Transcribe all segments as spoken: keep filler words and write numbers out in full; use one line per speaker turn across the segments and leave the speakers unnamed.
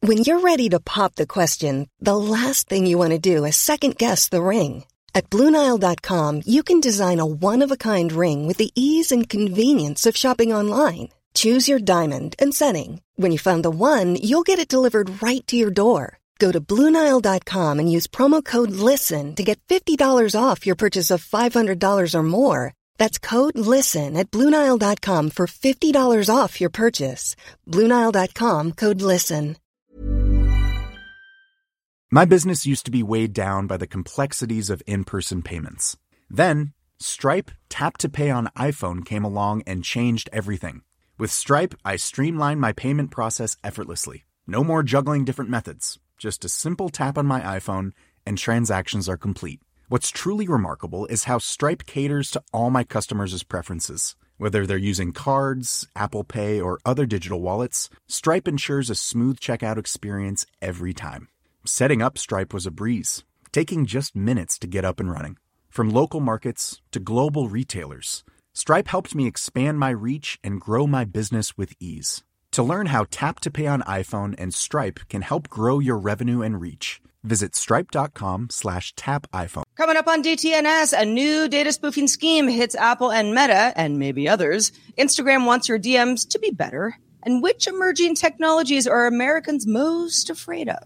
When you're ready to pop the question, the last thing you want to do is second-guess the ring. At Blue Nile dot com, you can design a one-of-a-kind ring with the ease and convenience of shopping online. Choose your diamond and setting. When you find the one, you'll get it delivered right to your door. Go to Blue Nile dot com and use promo code LISTEN to get fifty dollars off your purchase of five hundred dollars or more. That's code LISTEN at Blue Nile dot com for fifty dollars off your purchase. Blue Nile dot com, code LISTEN.
My business used to be weighed down by the complexities of in-person payments. Then, Stripe Tap to Pay on iPhone came along and changed everything. With Stripe, I streamlined my payment process effortlessly. No more juggling different methods. Just a simple tap on my iPhone and transactions are complete. What's truly remarkable is how Stripe caters to all my customers' preferences. Whether they're using cards, Apple Pay, or other digital wallets, Stripe ensures a smooth checkout experience every time. Setting up Stripe was a breeze, taking just minutes to get up and running. From local markets to global retailers, Stripe helped me expand my reach and grow my business with ease. To learn how Tap to Pay on iPhone and Stripe can help grow your revenue and reach, visit stripe.com slash tap iPhone.
Coming up on D T N S, a new data spoofing scheme hits Apple and Meta, and maybe others. Instagram wants your D Ms to be better. And which emerging technologies are Americans most afraid of?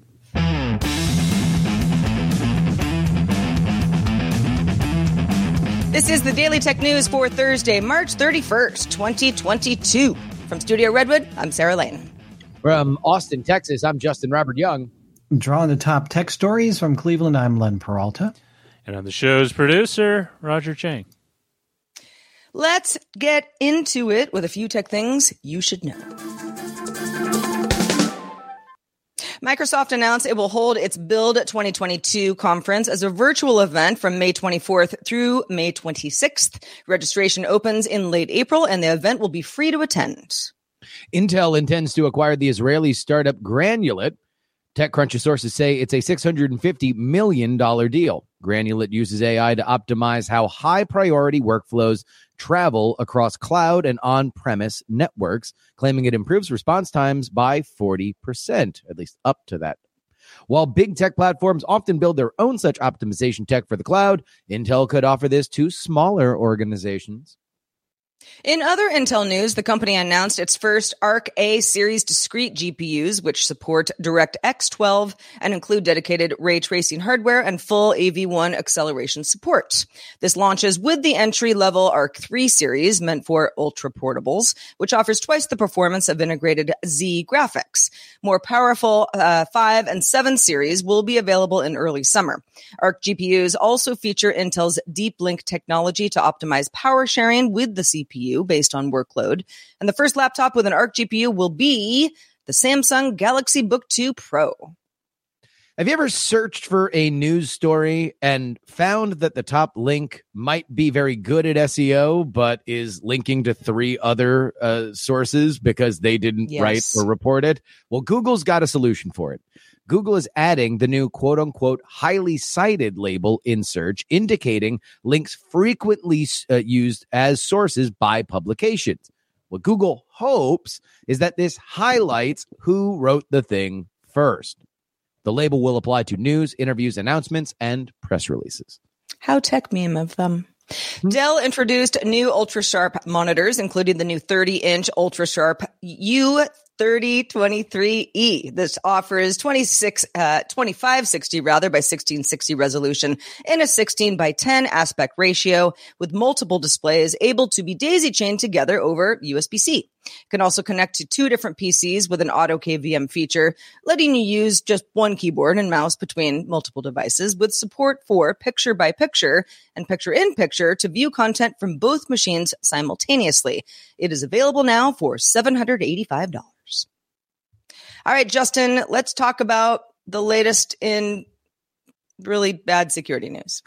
This is the Daily Tech News for Thursday, March thirty-first, twenty twenty-two. From Studio Redwood, I'm Sarah Lane.
From Austin, Texas, I'm Justin Robert Young.
Drawing the top tech stories from Cleveland, I'm Len Peralta.
And I'm the show's producer, Roger Chang.
Let's get into it with a few tech things you should know. Microsoft announced it will hold its Build twenty twenty-two conference as a virtual event from May twenty-fourth through May twenty-sixth. Registration opens in late April, and the event will be free to attend.
Intel intends to acquire the Israeli startup Granulate. TechCrunch sources say it's a six hundred fifty million dollars deal. Granulate uses A I to optimize how high-priority workflows travel across cloud and on-premise networks, claiming it improves response times by forty percent, at least up to that. While big tech platforms often build their own such optimization tech for the cloud, Intel could offer this to smaller organizations.
In other Intel news, the company announced its first Arc A series discrete G P Us, which support DirectX twelve and include dedicated ray tracing hardware and full A V one acceleration support. This launches with the entry-level Arc three series, meant for ultra-portables, which offers twice the performance of integrated Z graphics. More powerful uh, five and seven series will be available in early summer. Arc G P Us also feature Intel's Deep Link technology to optimize power sharing with the C P U based on workload. And the first laptop with an Arc G P U will be the Samsung Galaxy Book two Pro.
Have you ever searched for a news story and found that the top link might be very good at S E O, but is linking to three other uh, sources because they didn't
Yes.
write or report it? Well, Google's got a solution for it. Google is adding the new quote-unquote highly cited label in search, indicating links frequently uh, used as sources by publications. What Google hopes is that this highlights who wrote the thing first. The label will apply to news, interviews, announcements, and press releases.
How tech meme of them. Dell introduced new ultra-sharp monitors, including the new thirty-inch ultra-sharp U thirty twenty-three E. This offers twenty-six, uh, twenty-five sixty rather by sixteen sixty resolution in a sixteen by ten aspect ratio with multiple displays able to be daisy-chained together over U S B C. It can also connect to two different P Cs with an auto K V M feature, letting you use just one keyboard and mouse between multiple devices with support for picture-by-picture and picture-in-picture to view content from both machines simultaneously. It is available now for seven hundred eighty-five dollars. All right, Justin, let's talk about the latest in really bad security news.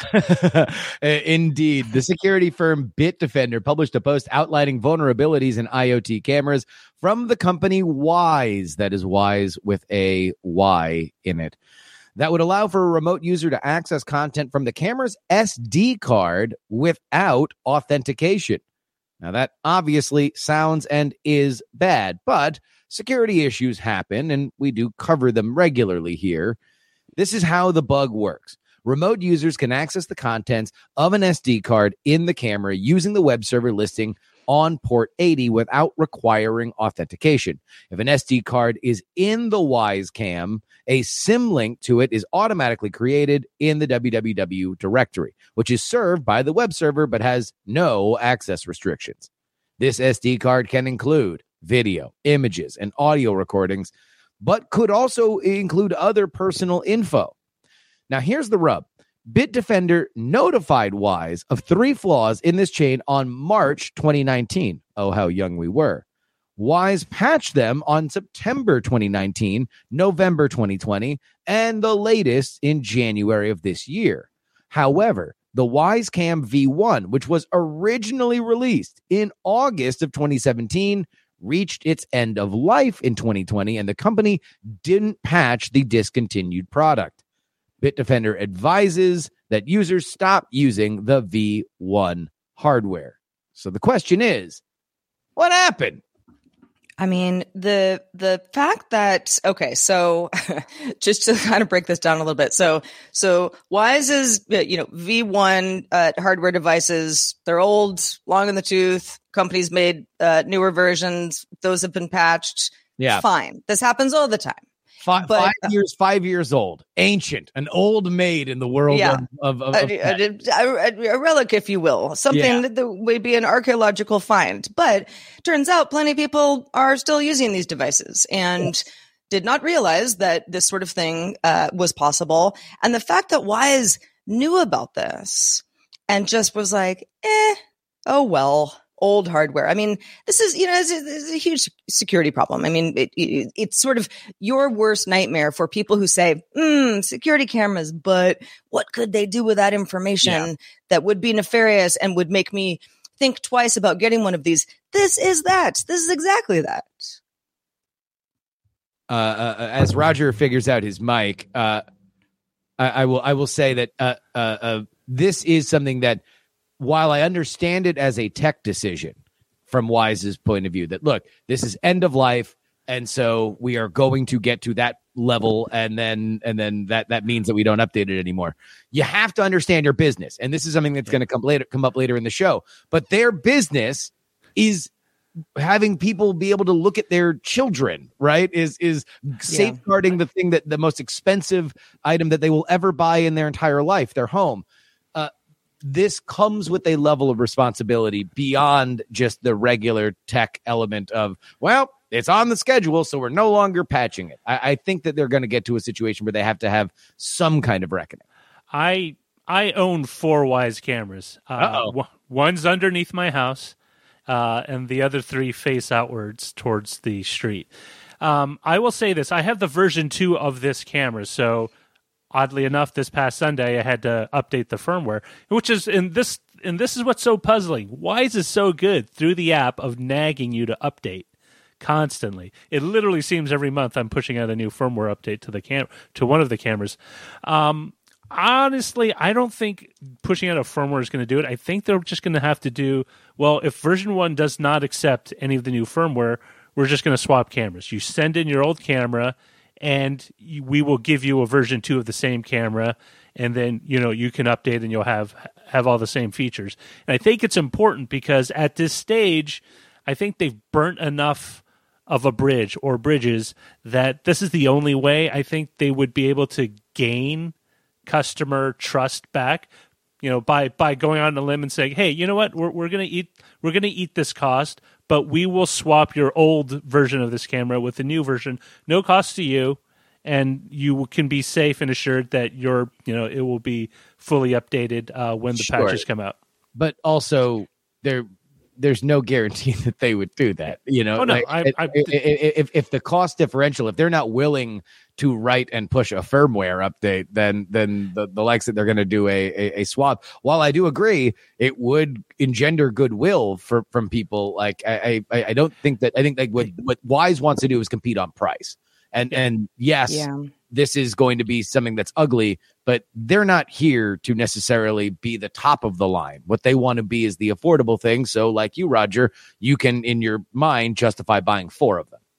Indeed. The security firm Bitdefender published a post outlining vulnerabilities in IoT cameras from the company Wyze. That is Wise with a Y in it. That would allow for a remote user to access content from the camera's S D card without authentication. Now, that obviously sounds and is bad, but security issues happen, and we do cover them regularly here. This is how the bug works. Remote users can access the contents of an S D card in the camera using the web server listing on port eighty without requiring authentication. If an S D card is in the Wisecam, a SIM link to it is automatically created in the W W W directory, which is served by the web server but has no access restrictions. This S D card can include video, images, and audio recordings, but could also include other personal info. Now, here's the rub. Bitdefender notified Wyze of three flaws in this chain on March twenty nineteen. Oh, how young we were. Wyze patched them on September twenty nineteen, November twenty twenty, and the latest in January of this year. However, the Wisecam V one, which was originally released in August of twenty seventeen, reached its end of life in twenty twenty, and the company didn't patch the discontinued product. Bitdefender advises that users stop using the V one hardware. So the question is, what happened?
I mean, the the fact that, okay, so just to kind of break this down a little bit. So, so Wyze's, you know, V one uh, hardware devices, they're old, long in the tooth. Companies made uh, newer versions. Those have been patched.
Yeah.
Fine. This happens all the time.
Five,
but,
five years, five years old, ancient, an old maid in the world
yeah,
of, of, of,
a,
of
a, a, a relic, if you will, something
Yeah.
that, that would be an archaeological find. But turns out plenty of people are still using these devices and yeah. did not realize that this sort of thing uh, was possible. And the fact that Wyze knew about this and just was like, eh, oh, well. Old hardware. I mean, this is, you know, it's a, it's a huge security problem. I mean, it, it, it's sort of your worst nightmare for people who say, hmm, security cameras, but what could they do with that information yeah. that would be nefarious and would make me think twice about getting one of these? This is that. This is exactly that.
Uh, uh, as Roger figures out his mic, uh, I, I will I will say that uh, uh, uh, this is something that, while I understand it as a tech decision from Wyze's point of view, that, look, this is end of life, and so we are going to get to that level, and then and then that, that means that we don't update it anymore. You have to understand your business, and this is something that's going to come later, come up later in the show. But their business is having people be able to look at their children, right? Is is safeguarding yeah. the thing that the most expensive item that they will ever buy in their entire life, their home. This comes with a level of responsibility beyond just the regular tech element of, well, it's on the schedule, so we're no longer patching it. I, I think that they're going to get to a situation where they have to have some kind of reckoning.
I I own four Wyze cameras. Uh, w- one's underneath my house, uh, and the other three face outwards towards the street. Um, I will say this. I have the version two of this camera, so oddly enough, this past Sunday, I had to update the firmware, which is in this, and this is what's so puzzling. Wyze is so good through the app of nagging you to update constantly. It literally seems every month I'm pushing out a new firmware update to the cam to one of the cameras. Um, honestly, I don't think pushing out a firmware is going to do it. I think they're just going to have to do, well, if version one does not accept any of the new firmware, we're just going to swap cameras. You send in your old camera, and we will give you a version two of the same camera, and then, you know, you can update and you'll have have all the same features. And I think it's important because at this stage, I think they've burnt enough of a bridge or bridges that this is the only way I think they would be able to gain customer trust back, you know, by by going on a limb and saying, hey, you know what, we're we're gonna eat we're gonna eat this cost, but we will swap your old version of this camera with the new version, no cost to you, and you can be safe and assured that your, you know, it will be fully updated uh, when the
Sure.
patches come out.
But also, there there's no guarantee that they would do that. You know,
Oh, no,
like,
I-
it-
I-
it- it- if if the cost differential, if they're not willing to write and push a firmware update, then then the, the likes that they're going to do a, a a swap. While I do agree, it would engender goodwill for from people. Like I I, I don't think that I think like what what Wyze wants to do is compete on price. And and yes,
Yeah.
this is going to be something that's ugly, but they're not here to necessarily be the top of the line. What they want to be is the affordable thing. So like you, Roger, you can in your mind justify buying four of them.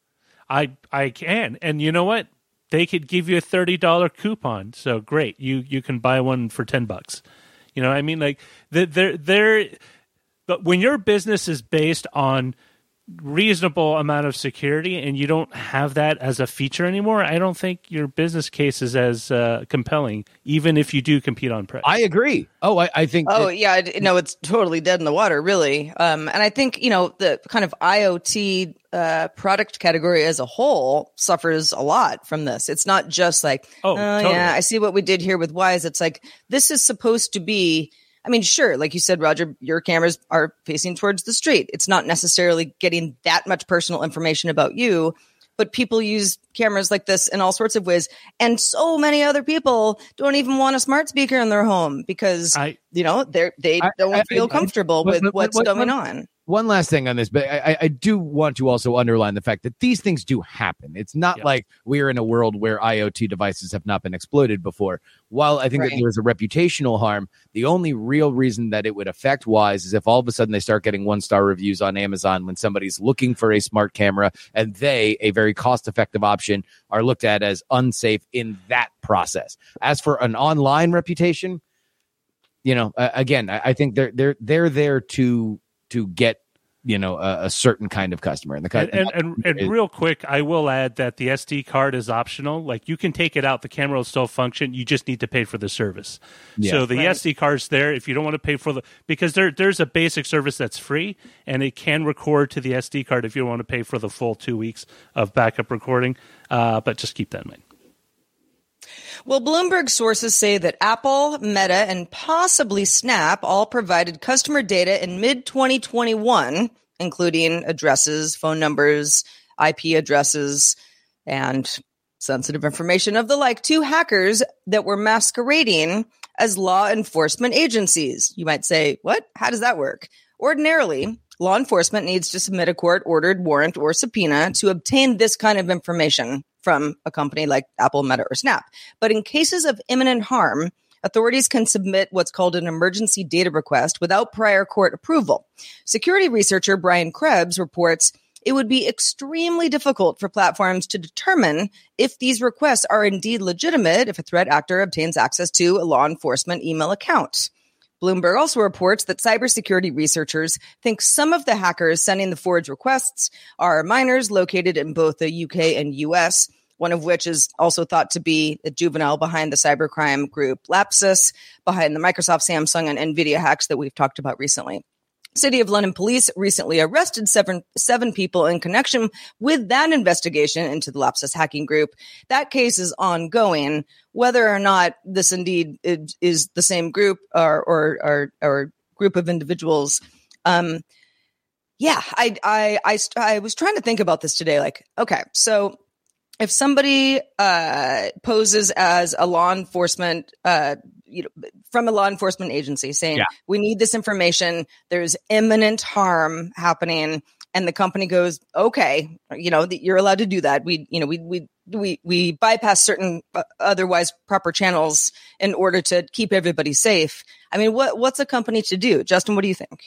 I I can. And you know what? They could give you a thirty dollars coupon. So great. You you can buy one for ten bucks. You know, I mean, like, they're, they're, but when your business is based on reasonable amount of security and you don't have that as a feature anymore, I don't think your business case is as uh, compelling, even if you do compete on price.
I agree. Oh, I, I think.
Oh,
that-
yeah. No, it's totally dead in the water, really. Um, and I think, you know, the kind of IoT uh, product category as a whole suffers a lot from this. It's not just like,
oh,
oh
totally.
yeah, I see what we did here with Wyze. It's like, this is supposed to be, I mean, sure, like you said, Roger, your cameras are facing towards the street. It's not necessarily getting that much personal information about you, but people use cameras like this in all sorts of ways. And so many other people don't even want a smart speaker in their home because, I, you know, they're, they
I,
don't
I,
feel
I,
comfortable
I,
with
what,
what's
what,
going
what,
on.
One last thing on this, but I, I do want to also underline the fact that these things do happen. It's not yeah. like we're in a world where IoT devices have not been exploited before. While I think right. that there is a reputational harm, the only real reason that it would affect Wyze is if all of a sudden they start getting one-star reviews on Amazon when somebody's looking for a smart camera and they, a very cost-effective option, are looked at as unsafe in that process. As for an online reputation, you know, uh, again, I, I think they're they're they're there to to get, you know, a, a certain kind of customer. And the
and, and, and, and is, real quick, I will add that the S D card is optional. Like, you can take it out, the camera will still function. You just need to pay for the service. Yeah. So the right. S D card's there if you don't want to pay for the, because there there's a basic service that's free and it can record to the S D card if you don't want to pay for the full two weeks of backup recording. Uh, but just keep that in mind.
Well, Bloomberg sources say that Apple, Meta, and possibly Snap all provided customer data in mid twenty twenty-one, including addresses, phone numbers, I P addresses, and sensitive information of the like to hackers that were masquerading as law enforcement agencies. You might say, what? How does that work? Ordinarily, law enforcement needs to submit a court-ordered warrant or subpoena to obtain this kind of information from a company like Apple, Meta, or Snap. But in cases of imminent harm, authorities can submit what's called an emergency data request without prior court approval. Security researcher Brian Krebs reports it would be extremely difficult for platforms to determine if these requests are indeed legitimate if a threat actor obtains access to a law enforcement email account. Bloomberg also reports that cybersecurity researchers think some of the hackers sending the forged requests are minors located in both the U K and U S, one of which is also thought to be a juvenile behind the cybercrime group Lapsus, behind the Microsoft, Samsung, and NVIDIA hacks that we've talked about recently. City of London police recently arrested seven, seven people in connection with that investigation into the Lapsus hacking group. That case is ongoing. Whether or not this indeed is, is the same group or, or, or, or group of individuals. Um, yeah, I, I, I, I was trying to think about this today. Like, okay, so if somebody uh, poses as a law enforcement uh you know, from a law enforcement agency saying, yeah. we need this information, there's imminent harm happening, and the company goes, okay, you know, you're allowed to do that. We, you know, we, we, we, we bypass certain uh, otherwise proper channels in order to keep everybody safe. I mean, what, what's a company to do? Justin, what do you think?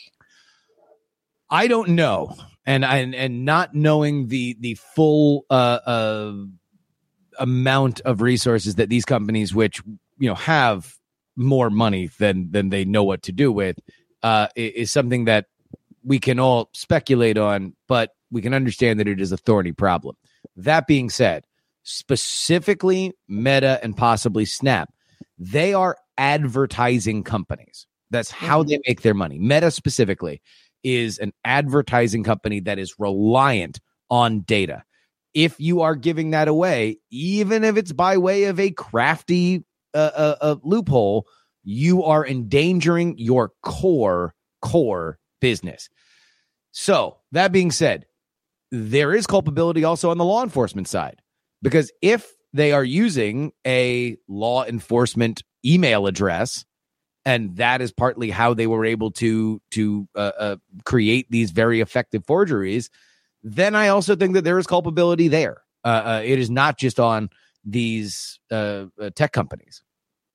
I don't know. And, and, and not knowing the, the full, uh, uh, amount of resources that these companies, which, you know, have more money than than they know what to do with, uh, is something that we can all speculate on, but we can understand that it is a thorny problem. That being said, specifically Meta and possibly Snap, they are advertising companies. That's how they make their money. Meta specifically is an advertising company that is reliant on data. If you are giving that away, even if it's by way of a crafty uh, uh, uh, loophole, you are endangering your core, core business. So that being said, there is culpability also on the law enforcement side, because if they are using a law enforcement email address, and that is partly how they were able to, to uh, uh, create these very effective forgeries, then I also think that there is culpability there. Uh, uh, it is not just on these uh, uh, tech companies.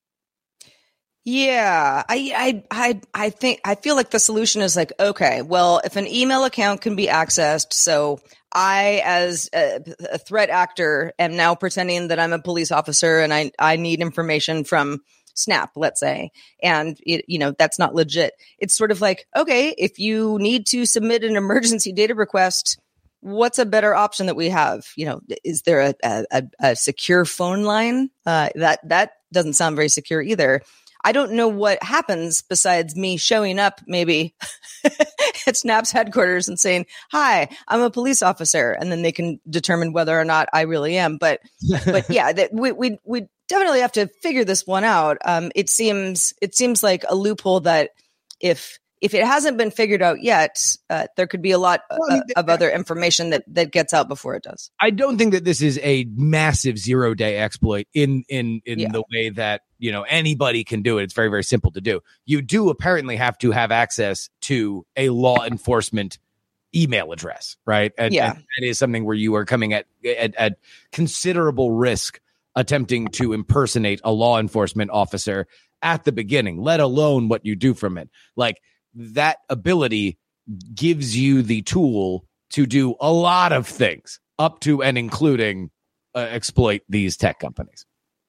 Yeah, I, I, I, I think I feel like the solution is like, okay, well, if an email account can be accessed, so I, as a, a threat actor, am now pretending that I'm a police officer and I, I need information from Snap, let's say, and it, you know, that's not legit. It's sort of like, okay, if you need to submit an emergency data request, what's a better option that we have? You know, is there a, a, a secure phone line? Uh, that, that doesn't sound very secure either. I don't know what happens besides me showing up maybe at Snap's headquarters and saying, hi, I'm a police officer. And then they can determine whether or not I really am. But, but yeah, that we, we, we definitely have to figure this one out. Um, it seems, it seems like a loophole that if, if it hasn't been figured out yet, uh, there could be a lot well, I mean, uh, of other information that, that gets out before it does.
I don't think that this is a massive zero day exploit in, in, in yeah. the way that, you know, anybody can do it. It's very, very simple to do. You do apparently have to have access to a law enforcement email address, right? And,
yeah.
and that is something where you are coming at, at, at considerable risk attempting to impersonate a law enforcement officer at the beginning, let alone what you do from it. Like, that ability gives you the tool to do a lot of things, up to and including uh, exploit these tech companies.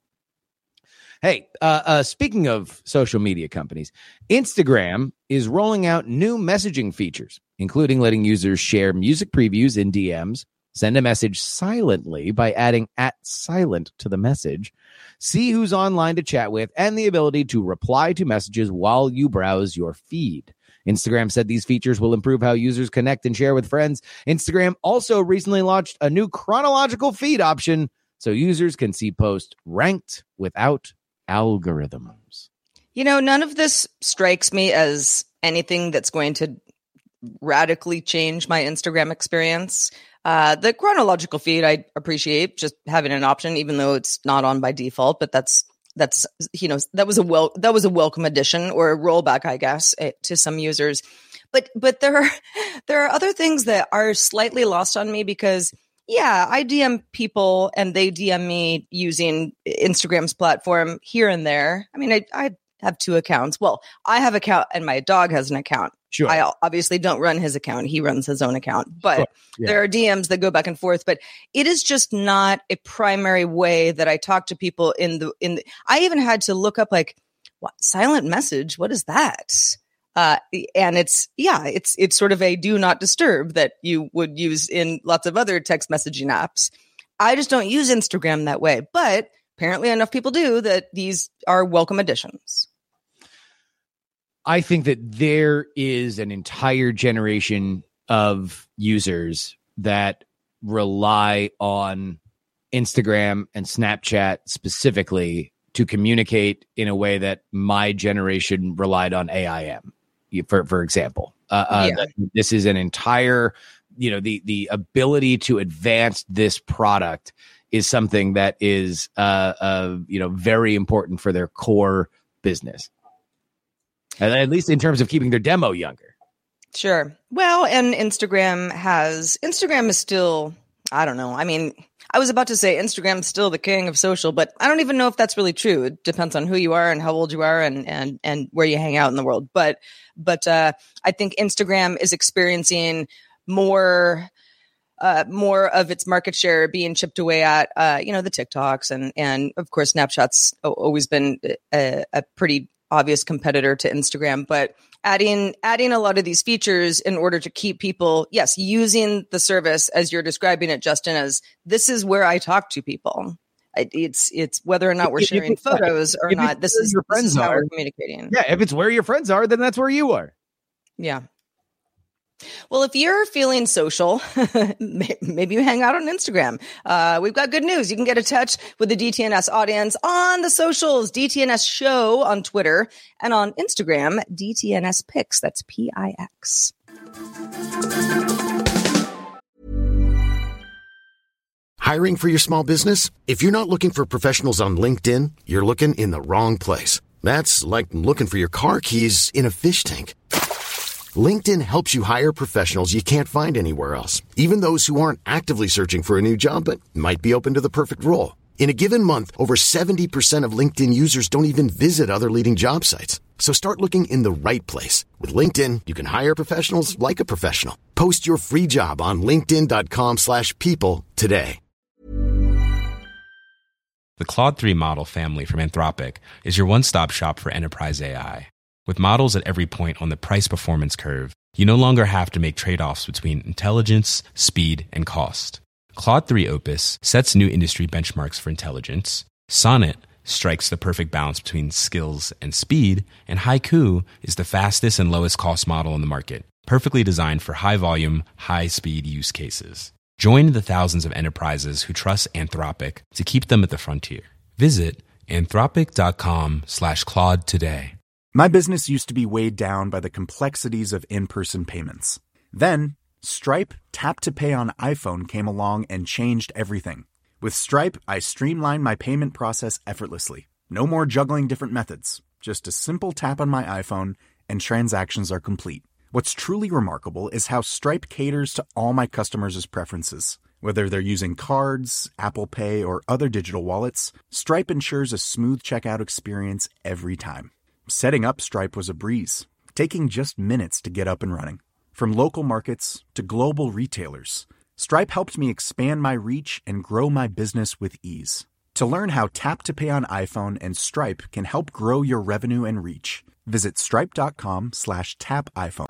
Hey, uh, uh, speaking of social media companies, Instagram is rolling out new messaging features, including letting users share music previews in D Ms, send a message silently by adding at silent to the message, see who's online to chat with, and the ability to reply to messages while you browse your feed. Instagram said these features will improve how users connect and share with friends. Instagram also recently launched a new chronological feed option so users can see posts ranked without algorithms.
You know, none of this strikes me as anything that's going to radically change my Instagram experience. Uh, the chronological feed, I appreciate just having an option, even though it's not on by default, but that's That's, you know, that was a well, that was a welcome addition or a rollback, I guess, to some users. But, but there are, there are other things that are slightly lost on me because, yeah, I D M people and they D M me using Instagram's platform here and there. I mean, I, I have two accounts. Well, I have an account and my dog has an account.
Sure.
I obviously don't run his account. He runs his own account, but
sure. yeah.
there are D Ms that go back and forth, but it is just not a primary way that I talk to people in the, in the, I even had to look up like what silent message. What is that? Uh, and it's, yeah, it's, it's sort of a do not disturb that you would use in lots of other text messaging apps. I just don't use Instagram that way, but apparently enough people do that these are welcome additions.
I think that there is an entire generation of users that rely on Instagram and Snapchat specifically to communicate in a way that my generation relied on A I M, for for example. Uh, uh,
yeah.
This is an entire, you know, the the ability to advance this product is something that is, uh, uh, you know, very important for their core business. At least in terms of keeping their demo younger.
Sure. Well, and Instagram has, Instagram is still, I don't know. I mean, I was about to say Instagram is still the king of social, but I don't even know if that's really true. It depends on who you are and how old you are and, and, and where you hang out in the world. But, but, uh, I think Instagram is experiencing more, uh, more of its market share being chipped away at, uh, you know, the TikToks and, and of course, Snapchat's always been a, a pretty obvious competitor to Instagram, but adding adding a lot of these features in order to keep people, yes, using the service as you're describing it, Justin, as this is where I talk to people. It's it's whether or not we're sharing photos or not. This is,
your friends
this is how
are.
we're communicating.
Yeah, if it's where your friends are, then that's where you are.
Yeah. Well, if you're feeling social, maybe you hang out on Instagram. Uh, we've got good news. You can get in touch with the D T N S audience on the socials, D T N S Show on Twitter, and on Instagram, D T N S Pix. That's P I X.
Hiring for your small business? If you're not looking for professionals on LinkedIn, you're looking in the wrong place. That's like looking for your car keys in a fish tank. LinkedIn helps you hire professionals you can't find anywhere else, even those who aren't actively searching for a new job but might be open to the perfect role. In a given month, over seventy percent of LinkedIn users don't even visit other leading job sites. So start looking in the right place. With LinkedIn, you can hire professionals like a professional. Post your free job on linkedin.com slash people today.
The Claude three model family from Anthropic is your one-stop shop for enterprise A I. With models at every point on the price-performance curve, you no longer have to make trade-offs between intelligence, speed, and cost. Claude three Opus sets new industry benchmarks for intelligence. Sonnet strikes the perfect balance between skills and speed. And Haiku is the fastest and lowest cost model in the market, perfectly designed for high-volume, high-speed use cases. Join the thousands of enterprises who trust Anthropic to keep them at the frontier. Visit anthropic.com slash Claude today.
My business used to be weighed down by the complexities of in-person payments. Then, Stripe Tap to Pay on iPhone came along and changed everything. With Stripe, I streamlined my payment process effortlessly. No more juggling different methods. Just a simple tap on my iPhone and transactions are complete. What's truly remarkable is how Stripe caters to all my customers' preferences. Whether they're using cards, Apple Pay, or other digital wallets, Stripe ensures a smooth checkout experience every time. Setting up Stripe was a breeze, taking just minutes to get up and running. From local markets to global retailers, Stripe helped me expand my reach and grow my business with ease. To learn how Tap to Pay on iPhone and Stripe can help grow your revenue and reach, visit stripe.com slash tap iPhone.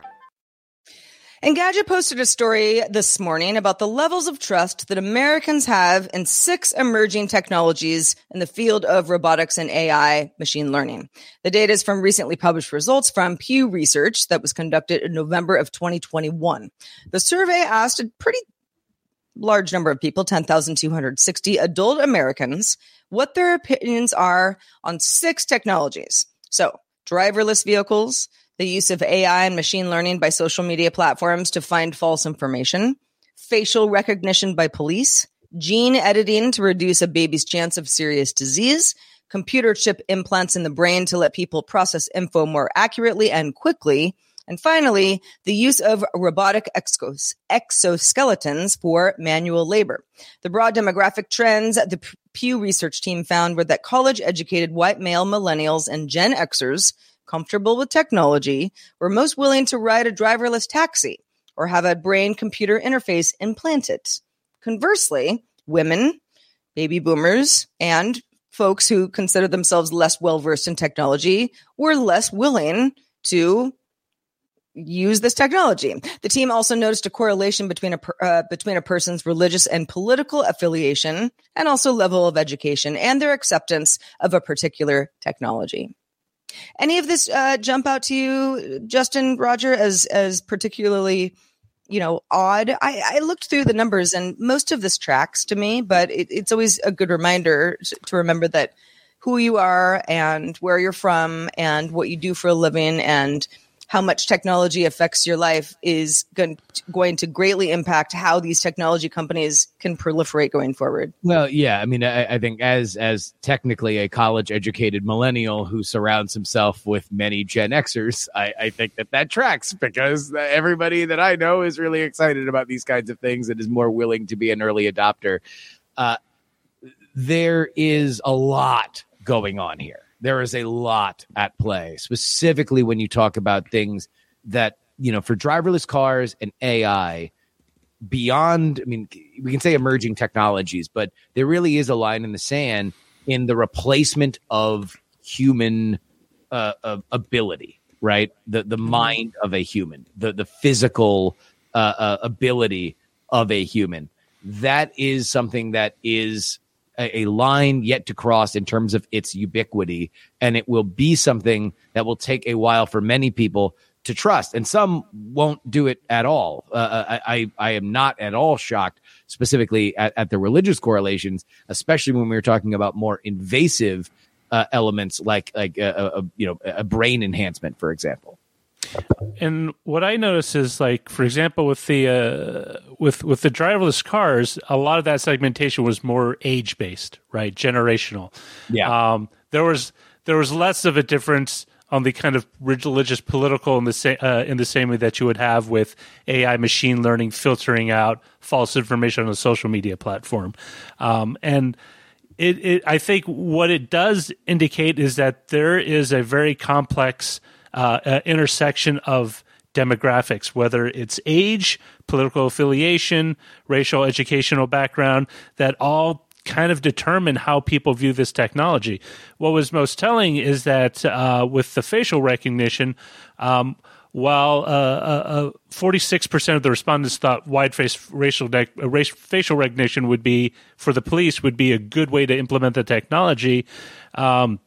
Engadget posted a story this morning about the levels of trust that Americans have in six emerging technologies in the field of robotics and A I machine learning. The data is from recently published results from Pew Research that was conducted in November of twenty twenty-one. The survey asked a pretty large number of people, ten thousand two hundred sixty adult Americans, what their opinions are on six technologies. So, driverless vehicles, the use of A I and machine learning by social media platforms to find false information, facial recognition by police, gene editing to reduce a baby's chance of serious disease, computer chip implants in the brain to let people process info more accurately and quickly, and finally, the use of robotic exos- exoskeletons for manual labor. The broad demographic trends the Pew Research team found were that college-educated white male millennials and Gen Xers comfortable with technology were most willing to ride a driverless taxi or have a brain-computer interface implanted. Conversely, women, baby boomers, and folks who consider themselves less well-versed in technology were less willing to use this technology. The team also noticed a correlation between a per, uh, between a person's religious and political affiliation and also level of education and their acceptance of a particular technology. Any of this uh, jump out to you, Justin, Roger, as as particularly, you know, odd? I, I looked through the numbers and most of this tracks to me, but it, it's always a good reminder to remember that who you are and where you're from and what you do for a living and how much technology affects your life is going to, going to greatly impact how these technology companies can proliferate going forward.
Well, yeah, I mean, I, I think as as technically a college-educated millennial who surrounds himself with many Gen Xers, I, I think that that tracks because everybody that I know is really excited about these kinds of things and is more willing to be an early adopter. Uh, there is a lot going on here. There is a lot at play, specifically when you talk about things that, you know, for driverless cars and A I beyond, I mean, we can say emerging technologies, but there really is a line in the sand in the replacement of human uh, uh, ability, right? The the mind of a human, the, the physical uh, uh, ability of a human. That is something that is a line yet to cross in terms of its ubiquity, and it will be something that will take a while for many people to trust, and some won't do it at all. Uh, I, I, I am not at all shocked, specifically at, at the religious correlations, especially when we were talking about more invasive uh, elements like like a, a, you know a brain enhancement, for example.
And what I notice is, like, for example, with the uh, with with the driverless cars, a lot of that segmentation was more age based, right? Generational.
Yeah.
Um, there was there was less of a difference on the kind of religious, political, in the same uh, in the same way that you would have with A I machine learning filtering out false information on a social media platform, um, and it, it, I think what it does indicate is that there is a very complex uh, uh, intersection of demographics, whether it's age, political affiliation, racial, educational background, that all kind of determine how people view this technology. What was most telling is that uh, with the facial recognition, um, while uh, uh, forty-six percent of the respondents thought wide face racial, de- uh, racial facial recognition would be, for the police, would be a good way to implement the technology, um,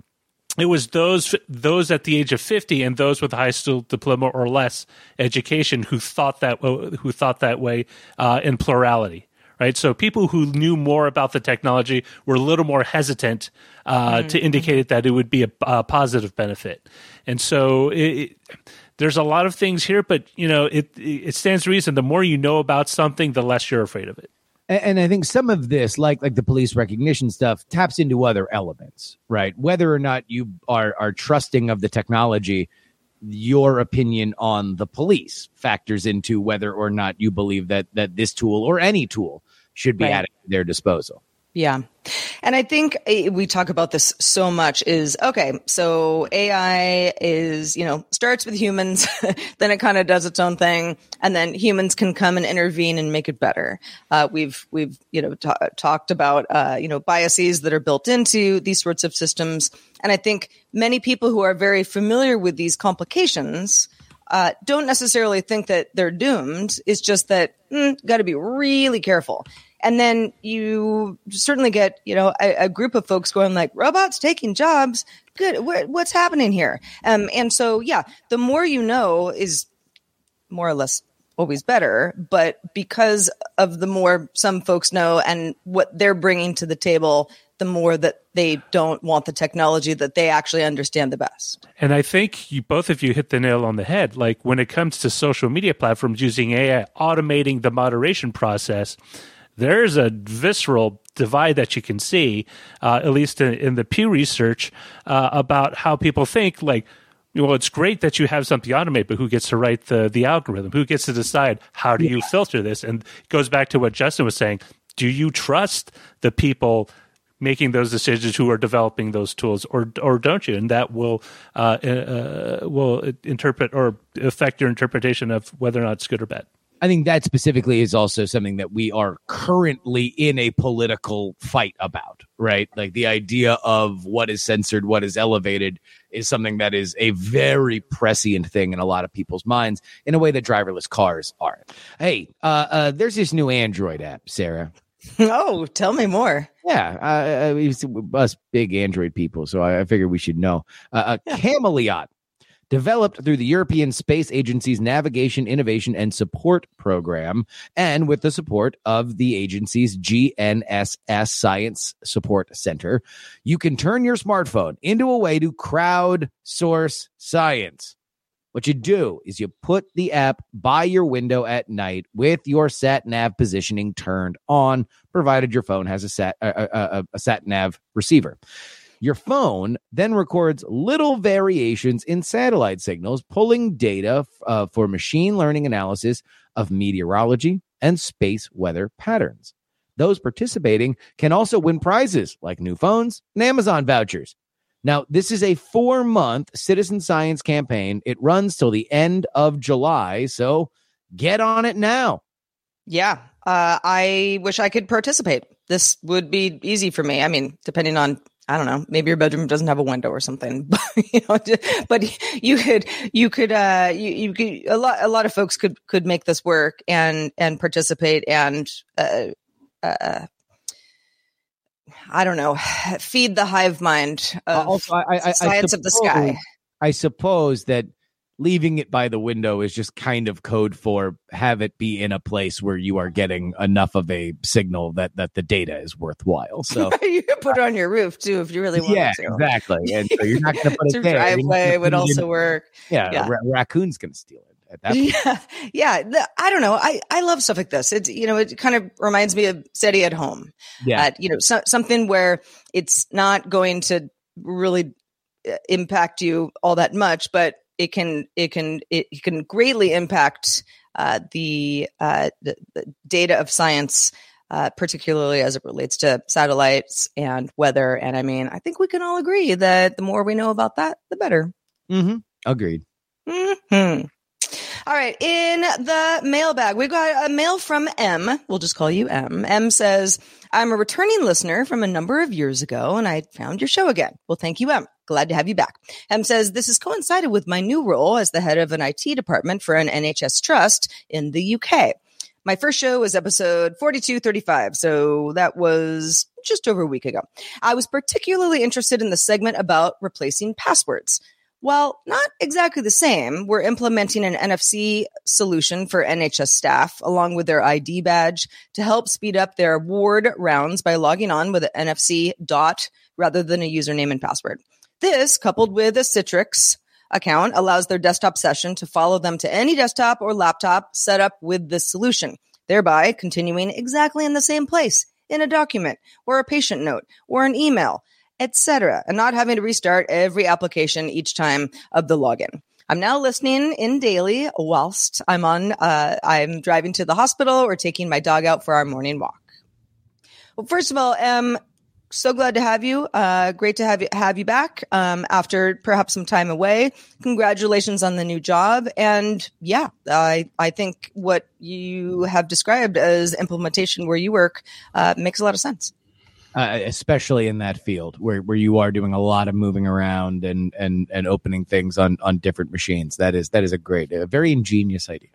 it was those those at the age of fifty and those with a high school diploma or less education who thought that who thought that way uh, in plurality. Right, so people who knew more about the technology were a little more hesitant uh, mm-hmm. to indicate that it would be a, a positive benefit, and so it, it, there's a lot of things here. But you know, it it stands to reason: the more you know about something, the less you're afraid of it.
And, and I think some of this, like like the police recognition stuff, taps into other elements, right? Whether or not you are are trusting of the technology, your opinion on the police factors into whether or not you believe that that this tool or any tool should be right. at their disposal.
Yeah. And I think we talk about this so much is, okay, so A I is, you know, starts with humans, then it kind of does its own thing, and then humans can come and intervene and make it better. Uh, we've, we've, you know, t- talked about, uh, you know, biases that are built into these sorts of systems. And I think many people who are very familiar with these complications uh, don't necessarily think that they're doomed. It's just that, mm, got to be really careful. And then you certainly get, you know, a, a group of folks going like, robots taking jobs. Good. What, what's happening here? Um, and so, yeah, the more you know is more or less always better. But because of the more some folks know and what they're bringing to the table, the more that they don't want the technology that they actually understand the best.
And I think you, both of you hit the nail on the head. Like when it comes to social media platforms using A I, automating the moderation process, there's a visceral divide that you can see, uh, at least in, in the Pew Research, uh, about how people think, like, well, it's great that you have something automated, but who gets to write the, the algorithm? Who gets to decide how do you yeah. filter this? And it goes back to what Justin was saying. Do you trust the people making those decisions who are developing those tools, or or don't you? And that will uh, uh, will interpret or affect your interpretation of whether or not it's good or bad.
I think that specifically is also something that we are currently in a political fight about, right? Like the idea of what is censored, what is elevated is something that is a very prescient thing in a lot of people's minds in a way that driverless cars aren't. Hey, uh, uh, there's this new Android app, Sarah.
Oh, tell me more.
Yeah, uh, us big Android people, so I, I figured we should know. Uh, a Chameleon. Developed through the European Space Agency's Navigation, Innovation, and Support Program, and with the support of the agency's G N S S Science Support Center, you can turn your smartphone into a way to crowdsource science. What you do is you put the app by your window at night with your sat-nav positioning turned on, provided your phone has a sat a, a, a sat-nav receiver. Your phone then records little variations in satellite signals, pulling data uh, for machine learning analysis of meteorology and space weather patterns. Those participating can also win prizes like new phones and Amazon vouchers. Now, this is a four-month citizen science campaign. It runs till the end of July, so get on it now.
Yeah, uh, I wish I could participate. This would be easy for me. I mean, depending on, I don't know, maybe your bedroom doesn't have a window or something, but you know, but you could, you could, uh, you, you could, a lot, a lot of folks could, could make this work and, and participate and, uh, uh, I don't know, feed the hive mind of
also, I, I,
science
I suppose,
of the sky.
I suppose that leaving it by the window is just kind of code for have it be in a place where you are getting enough of a signal that, that the data is worthwhile. So
you can put it on your roof too if you really want
yeah,
to.
Yeah, exactly. And so you're not going to put it there.
Driveway would also in, work.
Yeah, yeah. Ra- raccoons can steal it. At that point.
Yeah, yeah. The, I don't know. I, I love stuff like this. It you know it kind of reminds me of SETI at home.
Yeah,
uh, you know so, something where it's not going to really impact you all that much, but it can it can it can greatly impact uh, the, uh, the the data of science uh, particularly as it relates to satellites and weather. And I mean, I think we can all agree that the more we know about that, the better.
Mm-hmm. Agreed.
Mm-hmm. All right. In the mailbag, we got a mail from M. We'll just call you M. M says, I'm a returning listener from a number of years ago, and I found your show again. Well, thank you, M. Glad to have you back. M says, this has coincided with my new role as the head of an I T department for an N H S trust in the U K. My first show was episode forty-two thirty-five, so that was just over a week ago. I was particularly interested in the segment about replacing passwords. While not exactly the same, we're implementing an N F C solution for N H S staff along with their I D badge to help speed up their ward rounds by logging on with an N F C dot rather than a username and password. This, coupled with a Citrix account, allows their desktop session to follow them to any desktop or laptop set up with this solution, thereby continuing exactly in the same place in a document or a patient note or an email, et cetera, and not having to restart every application each time of the login. I'm now listening in daily whilst I'm on, uh, I'm driving to the hospital or taking my dog out for our morning walk. Well, first of all, um, so glad to have you. Uh, great to have you, have you back, um, after perhaps some time away. Congratulations on the new job. And yeah, I, I think what you have described as implementation where you work, uh, makes a lot of sense.
Uh, especially in that field where, where you are doing a lot of moving around and, and, and opening things on, on different machines. That is, that is a great, a very ingenious idea.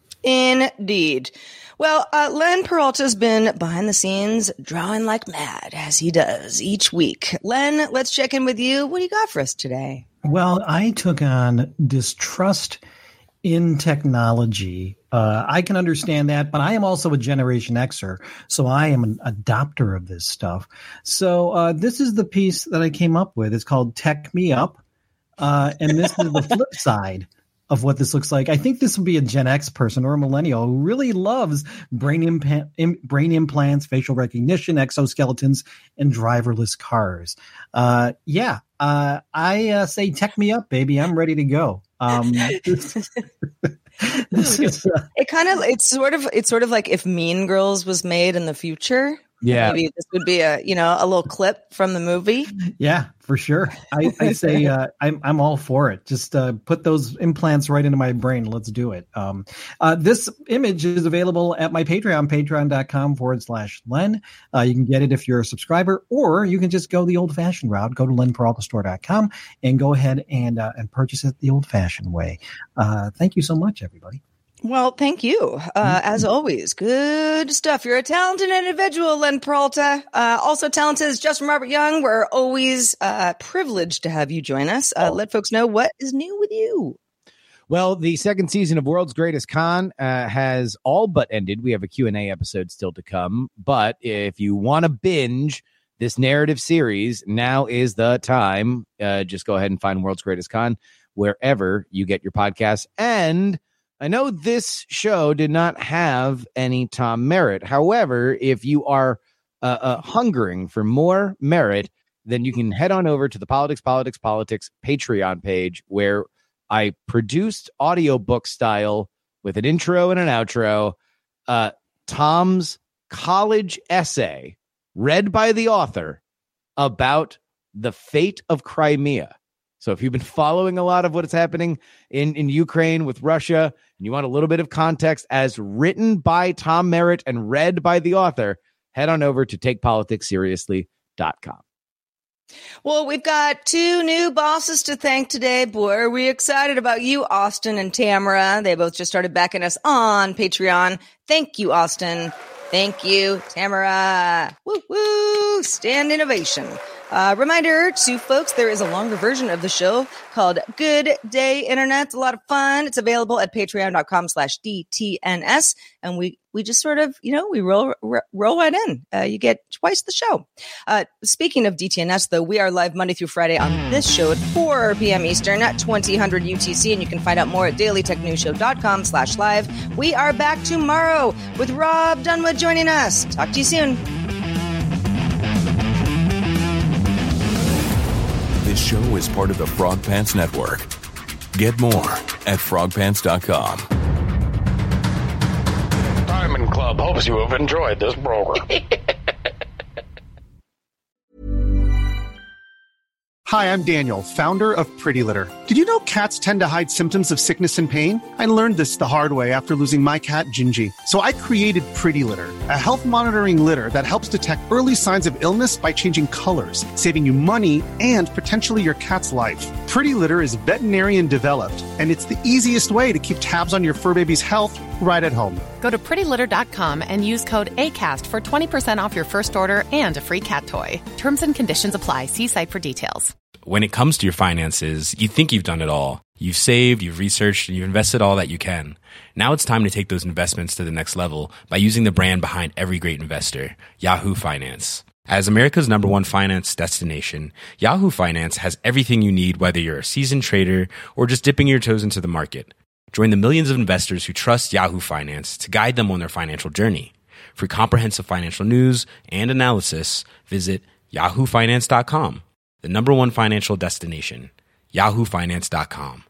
Indeed. Well, uh, Len Peralta's been behind the scenes drawing like mad as he does each week. Len, let's check in with you. What do you got for us today?
Well, I took on distrust in technology. Uh, I can understand that, but I am also a Generation Xer, so I am an adopter of this stuff. So uh, this is the piece that I came up with. It's called Tech Me Up, uh, and this is the flip side of what this looks like. I think this will be a Gen X person or a millennial who really loves brain, impa- Im- brain implants, facial recognition, exoskeletons, and driverless cars. Uh, yeah, uh, I uh, say tech me up, baby. I'm ready to go. Um, this, this is, uh,
it kind of, it's sort of, it's sort of like if Mean Girls was made in the future.
Yeah.
Maybe this would be a, you know, a little clip from the movie.
Yeah, for sure. I, I say uh, I'm I'm all for it. Just uh, put those implants right into my brain. Let's do it. Um, uh, this image is available at my Patreon, patreon.com forward slash Len. Uh, you can get it if you're a subscriber, or you can just go the old-fashioned route. Go to len peralta store dot com and go ahead and uh, and purchase it the old-fashioned way. Uh, thank you so much, everybody.
Well, thank you. Uh, as always, good stuff. You're a talented individual, Len Peralta. Uh, also talented is Justin Robert Young. We're always uh, privileged to have you join us. Uh, let folks know what is new with you.
Well, the second season of World's Greatest Con uh, has all but ended. We have a Q and A episode still to come. But if you want to binge this narrative series, now is the time. Uh, just go ahead and find World's Greatest Con wherever you get your podcasts. And I know this show did not have any Tom Merritt. However, if you are uh, uh, hungering for more Merritt, then you can head on over to the Politics, Politics, Politics Patreon page, where I produced audiobook style with an intro and an outro, uh, Tom's college essay read by the author about the fate of Crimea. So if you've been following a lot of what is happening in, in Ukraine with Russia, and you want a little bit of context as written by Tom Merritt and read by the author, head on over to take politics seriously dot com.
Well, we've got two new bosses to thank today. Boy, are we excited about you, Austin and Tamara. They both just started backing us on Patreon. Thank you, Austin. Thank you, Tamara. Woo woo! Stand innovation. Uh, reminder to folks, there is a longer version of the show called Good Day Internet. It's a lot of fun. It's available at patreon.com slash DTNS. And we, we just sort of, you know, we roll, roll right in. Uh, you get twice the show. Uh, speaking of D T N S, though, we are live Monday through Friday on this show at four p.m. Eastern at twenty hundred U T C. And you can find out more at dailytechnewsshow.com slash live. We are back tomorrow with Rob Dunwood joining us. Talk to you soon.
This show is part of the Frog Pants Network. Get more at frog pants dot com.
Diamond Club Club hopes you have enjoyed this program.
Hi, I'm Daniel, founder of Pretty Litter. Did you know cats tend to hide symptoms of sickness and pain? I learned this the hard way after losing my cat, Gingy. So I created Pretty Litter, a health monitoring litter that helps detect early signs of illness by changing colors, saving you money and potentially your cat's life. Pretty Litter is veterinarian developed, and it's the easiest way to keep tabs on your fur baby's health right at home.
Go to pretty litter dot com and use code ACAST for twenty percent off your first order and a free cat toy. Terms and conditions apply. See site for details.
When it comes to your finances, you think you've done it all. You've saved, you've researched, and you've invested all that you can. Now it's time to take those investments to the next level by using the brand behind every great investor, Yahoo Finance. As America's number one finance destination, Yahoo Finance has everything you need, whether you're a seasoned trader or just dipping your toes into the market. Join the millions of investors who trust Yahoo Finance to guide them on their financial journey. For comprehensive financial news and analysis, visit yahoo finance dot com. The number one financial destination, yahoo finance dot com.